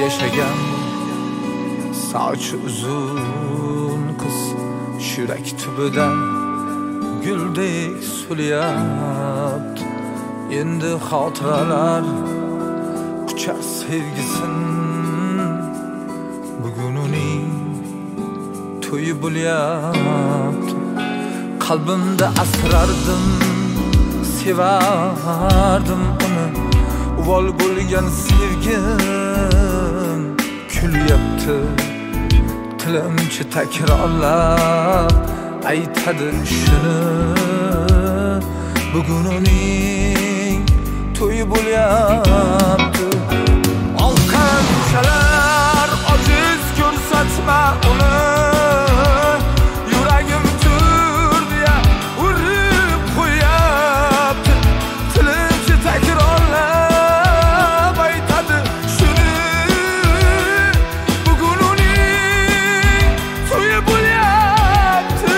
yashagan sochi uzun qiz yurak tubida guldek so'lyapti. Endi xotiralar quchar sevgisin, bugun uning to'yi bo'lyapti. Qalbimda asrardim, sevardim uni, uvol bo'lgan sevgim kulyapti. Tilimchi takrorlab aytadi shuni, bugun uning to'yi bo'lyapti. Oqqan chalar ojiz ko'rsatma uni, yuragim turdiya urib qo'yapti. Tilimchi takrorlab aytadi shuni, bugun uning to'yi bo'lyapti.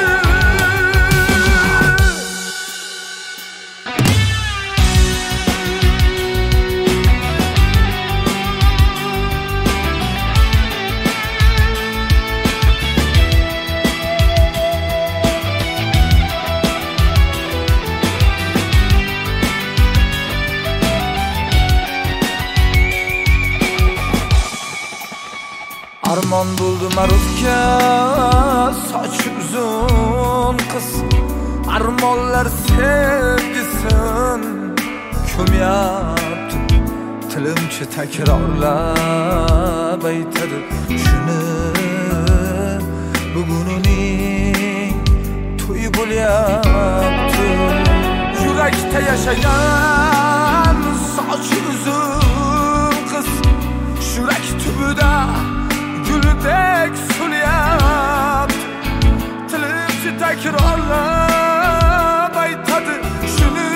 Armon bo'ldi ma'rufga sochi uzun qiz, armonlar sevgisin ko'myapti. Tilimchi takrorlab aytadi shuni, bugun uning to'yi bo'lyapti. Yurakda yashagan sochi uzun qiz yurak tubida guldek so'lyapti. Tilimchi takrorlab aytadi shuni,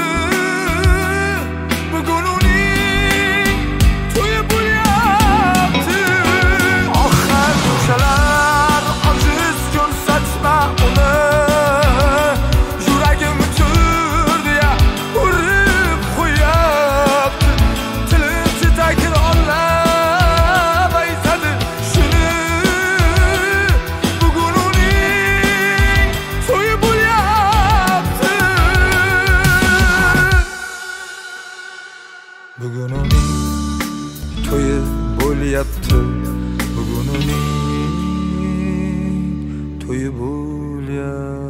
bugun uning to'yi bo'lyapti. Oxir chalar ojiz ko'rsatma uni, yuragim turdiya urib qo'yapti. Tilimchi takrorlab aytadi shuni, bugun uning to'yi bo'lyapti. Bugun uning to'yi bo'lyapti. Bugun uning to'yi bo'lyapti.